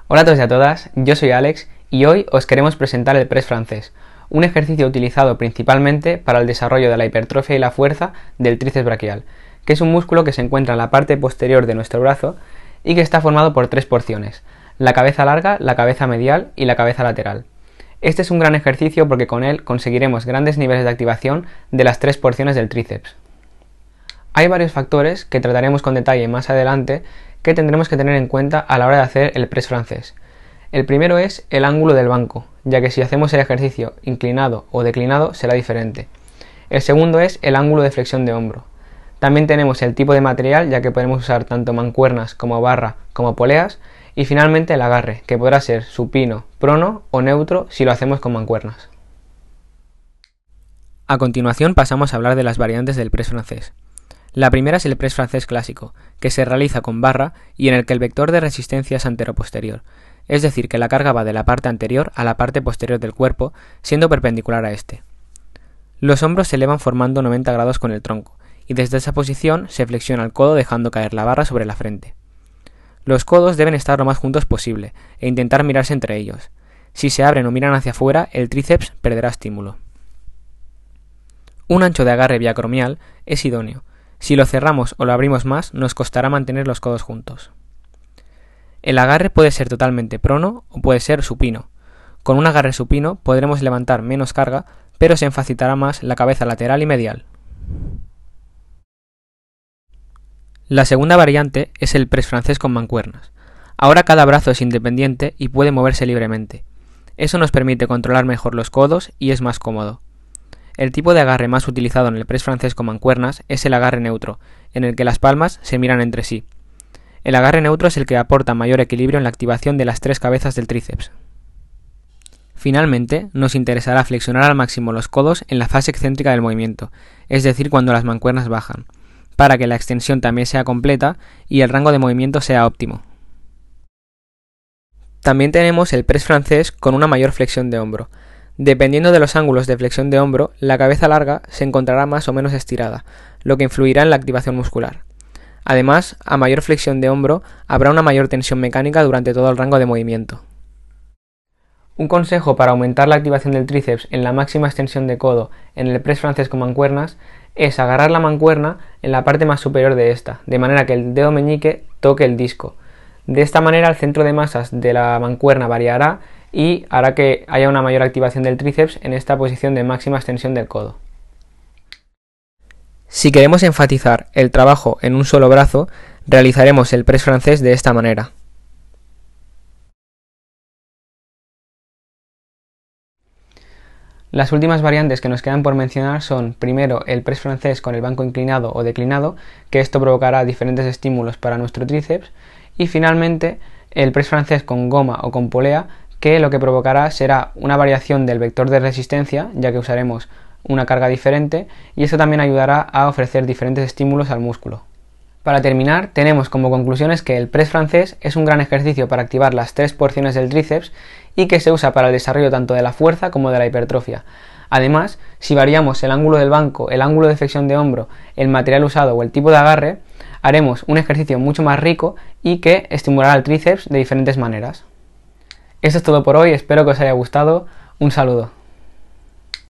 Hola a todos y a todas, yo soy Alex y hoy os queremos presentar el press francés, un ejercicio utilizado principalmente para el desarrollo de la hipertrofia y la fuerza del tríceps braquial, que es un músculo que se encuentra en la parte posterior de nuestro brazo y que está formado por tres porciones: la cabeza larga, la cabeza medial y la cabeza lateral. Este es un gran ejercicio porque con él conseguiremos grandes niveles de activación de las tres porciones del tríceps. Hay varios factores que trataremos con detalle más adelante que tendremos que tener en cuenta a la hora de hacer el press francés. El primero es el ángulo del banco, ya que si hacemos el ejercicio inclinado o declinado será diferente. El segundo es el ángulo de flexión de hombro. También tenemos el tipo de material, ya que podemos usar tanto mancuernas como barra como poleas. Y finalmente el agarre, que podrá ser supino, prono o neutro si lo hacemos con mancuernas. A continuación pasamos a hablar de las variantes del press francés. La primera es el press francés clásico, que se realiza con barra y en el que el vector de resistencia es antero-posterior, es decir, que la carga va de la parte anterior a la parte posterior del cuerpo, siendo perpendicular a este. Los hombros se elevan formando 90 grados con el tronco, y desde esa posición se flexiona el codo dejando caer la barra sobre la frente. Los codos deben estar lo más juntos posible e intentar mirarse entre ellos. Si se abren o miran hacia afuera, el tríceps perderá estímulo. Un ancho de agarre biacromial es idóneo. Si lo cerramos o lo abrimos más, nos costará mantener los codos juntos. El agarre puede ser totalmente prono o puede ser supino. Con un agarre supino podremos levantar menos carga, pero se enfacitará más la cabeza lateral y medial. La segunda variante es el press francés con mancuernas. Ahora cada brazo es independiente y puede moverse libremente. Eso nos permite controlar mejor los codos y es más cómodo. El tipo de agarre más utilizado en el press francés con mancuernas es el agarre neutro, en el que las palmas se miran entre sí. El agarre neutro es el que aporta mayor equilibrio en la activación de las tres cabezas del tríceps. Finalmente, nos interesará flexionar al máximo los codos en la fase excéntrica del movimiento, es decir, cuando las mancuernas bajan, para que la extensión también sea completa y el rango de movimiento sea óptimo. También tenemos el press francés con una mayor flexión de hombro. Dependiendo de los ángulos de flexión de hombro, la cabeza larga se encontrará más o menos estirada, lo que influirá en la activación muscular. Además, a mayor flexión de hombro, habrá una mayor tensión mecánica durante todo el rango de movimiento. Un consejo para aumentar la activación del tríceps en la máxima extensión de codo en el press francés con mancuernas es agarrar la mancuerna en la parte más superior de esta, de manera que el dedo meñique toque el disco. De esta manera el centro de masas de la mancuerna variará y hará que haya una mayor activación del tríceps en esta posición de máxima extensión del codo. Si queremos enfatizar el trabajo en un solo brazo, realizaremos el press francés de esta manera. Las últimas variantes que nos quedan por mencionar son, primero, el press francés con el banco inclinado o declinado, que esto provocará diferentes estímulos para nuestro tríceps, y finalmente el press francés con goma o con polea, que lo que provocará será una variación del vector de resistencia, ya que usaremos una carga diferente, y esto también ayudará a ofrecer diferentes estímulos al músculo. Para terminar, tenemos como conclusiones que el press francés es un gran ejercicio para activar las tres porciones del tríceps y que se usa para el desarrollo tanto de la fuerza como de la hipertrofia. Además, si variamos el ángulo del banco, el ángulo de flexión de hombro, el material usado o el tipo de agarre, haremos un ejercicio mucho más rico y que estimulará al tríceps de diferentes maneras. Esto es todo por hoy, espero que os haya gustado. Un saludo.